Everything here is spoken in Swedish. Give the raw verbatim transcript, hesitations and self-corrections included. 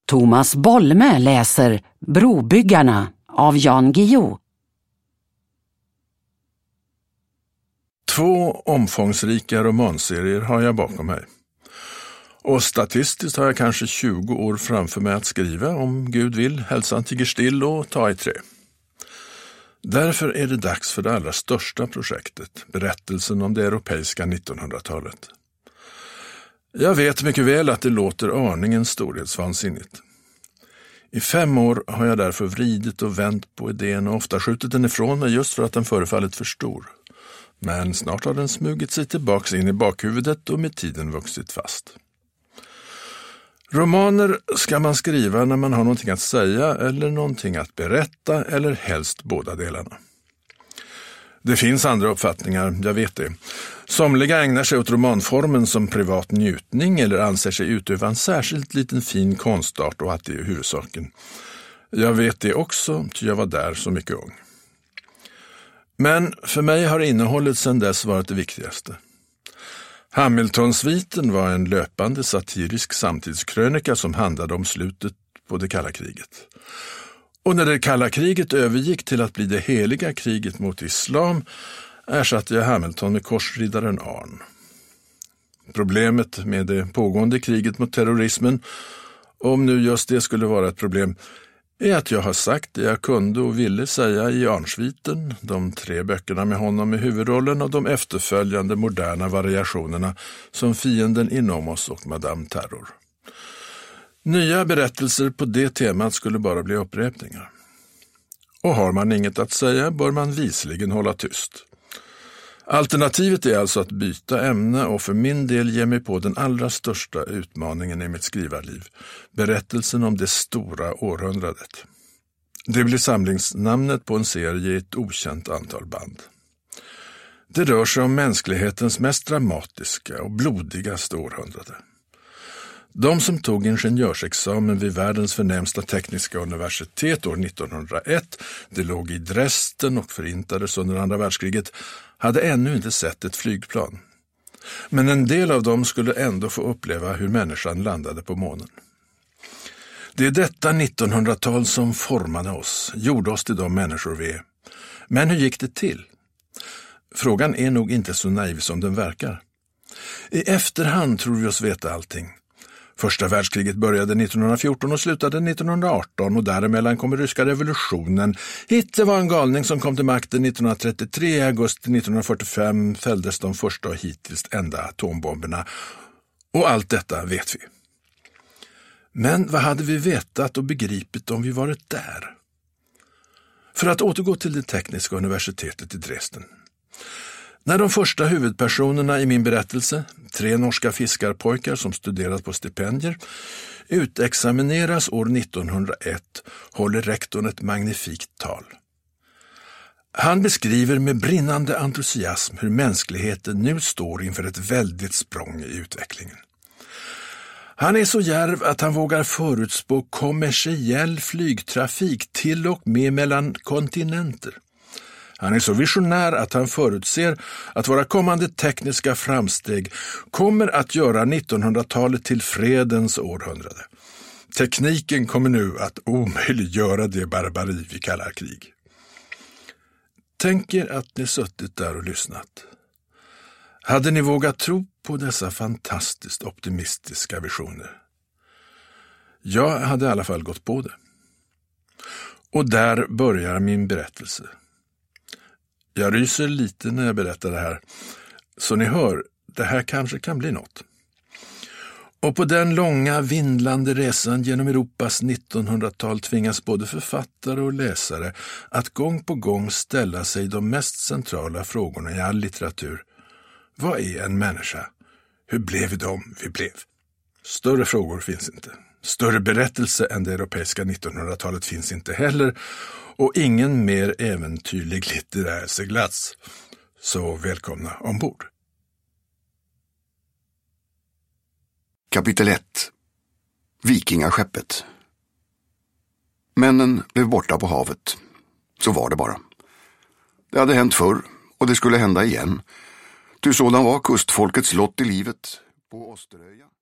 Thomas Bolme läser Brobyggarna av Jan Guillou. Två omfångsrika romanserier har jag bakom mig. Och statistiskt har jag kanske tjugo år framför mig att skriva, om Gud vill, hälsan tiger still och ta i trä. Därför är det dags för det allra största projektet, berättelsen om det europeiska nittonhundratalet. Jag vet mycket väl att det låter aningen storhetsvansinnigt. I fem år har jag därför vridit och vänt på idén och ofta skjutit den ifrån mig just för att den förefallit för stor. Men snart har den smugit sig tillbaks in i bakhuvudet och med tiden vuxit fast. Romaner ska man skriva när man har någonting att säga eller någonting att berätta eller helst båda delarna. Det finns andra uppfattningar, jag vet det. Somliga ägnar sig åt romanformen som privat njutning eller anser sig utöva en särskilt liten fin konstart och att det är huvudsaken. Jag vet det också, ty jag var där så mycket ung. Men för mig har innehållet sedan dess varit det viktigaste. Hamiltonsviten var en löpande satirisk samtidskrönika som handlade om slutet på det kalla kriget. Och när det kalla kriget övergick till att bli det heliga kriget mot islam ersatte jag Hamilton med korsriddaren Arn. Problemet med det pågående kriget mot terrorismen, om nu just det skulle vara ett problem, är att jag har sagt det jag kunde och ville säga i Arnsviten, de tre böckerna med honom i huvudrollen och de efterföljande moderna variationerna som Fienden inom oss och Madame Terror. Nya berättelser på det temat skulle bara bli upprepningar. Och har man inget att säga bör man visligen hålla tyst. Alternativet är alltså att byta ämne och för min del ge mig på den allra största utmaningen i mitt skrivarliv, berättelsen om det stora århundradet. Det blir samlingsnamnet på en serie i ett okänt antal band. Det rör sig om mänsklighetens mest dramatiska och blodigaste århundrade. De som tog ingenjörsexamen vid världens förnämsta tekniska universitet år nittonhundraett, det låg i Dresden och förintades under andra världskriget, hade ännu inte sett ett flygplan. Men en del av dem skulle ändå få uppleva hur människan landade på månen. Det är detta nittonhundratal som formade oss, gjorde oss till de människor vi är. Men hur gick det till? Frågan är nog inte så naiv som den verkar. I efterhand tror vi oss veta allting. Första världskriget började nittonhundrafjorton och slutade nittonhundraarton och däremellan kom ryska revolutionen. Hitler var en galning som kom till makten nittonhundratrettiotre. I augusti nittonhundrafyrtiofem fälldes de första och hittills enda atombomberna. Och allt detta vet vi. Men vad hade vi vetat och begripit om vi varit där? För att återgå till det tekniska universitetet i Dresden. När de första huvudpersonerna i min berättelse, tre norska fiskarpojkar som studerat på stipendier, utexamineras år nittonhundraett håller rektorn ett magnifikt tal. Han beskriver med brinnande entusiasm hur mänskligheten nu står inför ett väldigt språng i utvecklingen. Han är så djärv att han vågar förutspå kommersiell flygtrafik till och med mellan kontinenter. Han är så visionär att han förutser att våra kommande tekniska framsteg kommer att göra nittonhundratalet till fredens århundrade. Tekniken kommer nu att omöjliggöra det barbari vi kallar krig. Tänk er att ni suttit där och lyssnat. Hade ni vågat tro på dessa fantastiskt optimistiska visioner? Jag hade i alla fall gått på det. Och där börjar min berättelse. Jag ryser lite när jag berättar det här, så ni hör, det här kanske kan bli något. Och på den långa, vindlande resan genom Europas nittonhundratal tvingas både författare och läsare att gång på gång ställa sig de mest centrala frågorna i all litteratur. Vad är en människa? Hur blev de vi blev? Större frågor finns inte. Större berättelse än det europeiska nittonhundratalet finns inte heller, och ingen mer äventyrlig litterär seglats. Så välkomna ombord. Kapitel ett. Vikingaskeppet. Männen blev borta på havet. Så var det bara. Det hade hänt förr, och det skulle hända igen. Ty sådan var kustfolkets lott i livet på Osteröja.